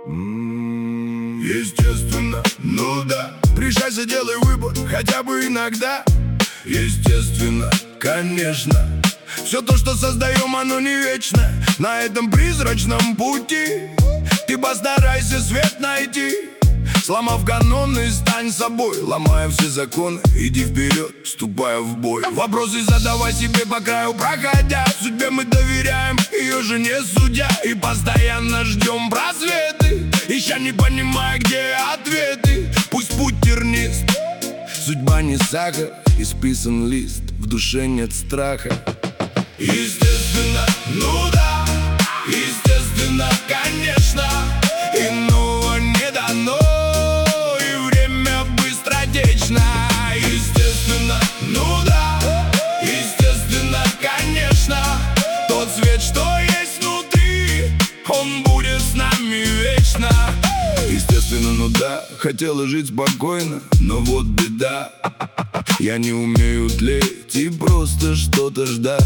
Естественно, ну да. Решайся, делай выбор, хотя бы иногда. Естественно, конечно. Все то, что создаем, оно не вечно. На этом призрачном пути ты постарайся свет найти. Сломав каноны, стань собой. Ломая все законы, иди вперед, вступая в бой. Вопросы задавай себе по краю проходя. Судьбе мы доверяем, ее же не судья. И постоянно ждем просветы, ища не понимая, где ответы. Пусть путь тернист, судьба не сахар, исписан лист, в душе нет страха. Естественно, ну да, естественно, конечно. Иного не дано, и время быстротечно. Естественно, ну да, естественно, конечно. Тот свет, что есть внутри, он будет с нами вечно. Естественно, ну да, хотела жить спокойно, но вот беда. Я не умею тлеть и просто что-то ждать.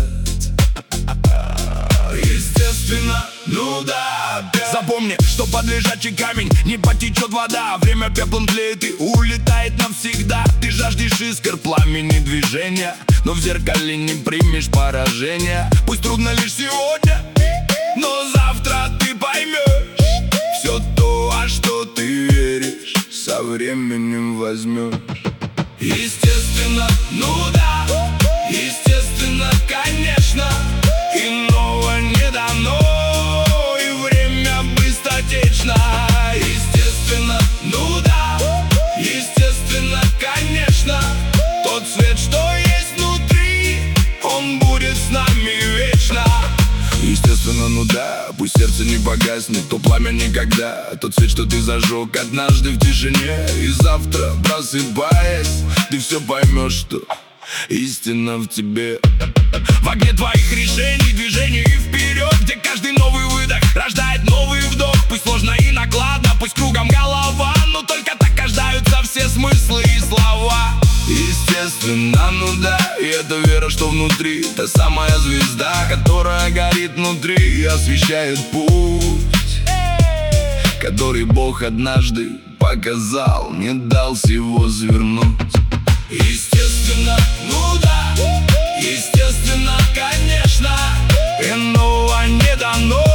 Естественно, ну да, опять. Запомни, что под лежачий камень не потечет вода. Время пеплом тлеет и улетает навсегда. Ты жаждешь искр, пламени, движения, но в зеркале не примешь поражения. Пусть трудно лишь сегодня, но завтра ты поймешь. Все то, во что ты веришь, со временем возьмешь. Естественно, ну да, естественно, конечно. Иного не дано, и время быстротечно. Естественно, ну да, естественно, конечно. Тот свет, что есть внутри, он будет с нами вечно. Естественно, ну да, пусть сердце не погаснет, то пламя никогда. Тот свет, что ты зажег однажды в тишине, и завтра, просыпаясь, ты все поймешь, что истина в тебе. В огне твоих решений, движений и вперед, где каждый новый выдох рождает новый вдох. Пусть сложно и накладно, пусть кругом голова, но только так рождаются все смыслы и слова. Естественно, ну да, и это вера, что внутри, та самая звезда, которая горит внутри и освещает путь, который Бог однажды показал, не дал всего свернуть. Естественно, ну да, естественно, конечно. Иного не дано,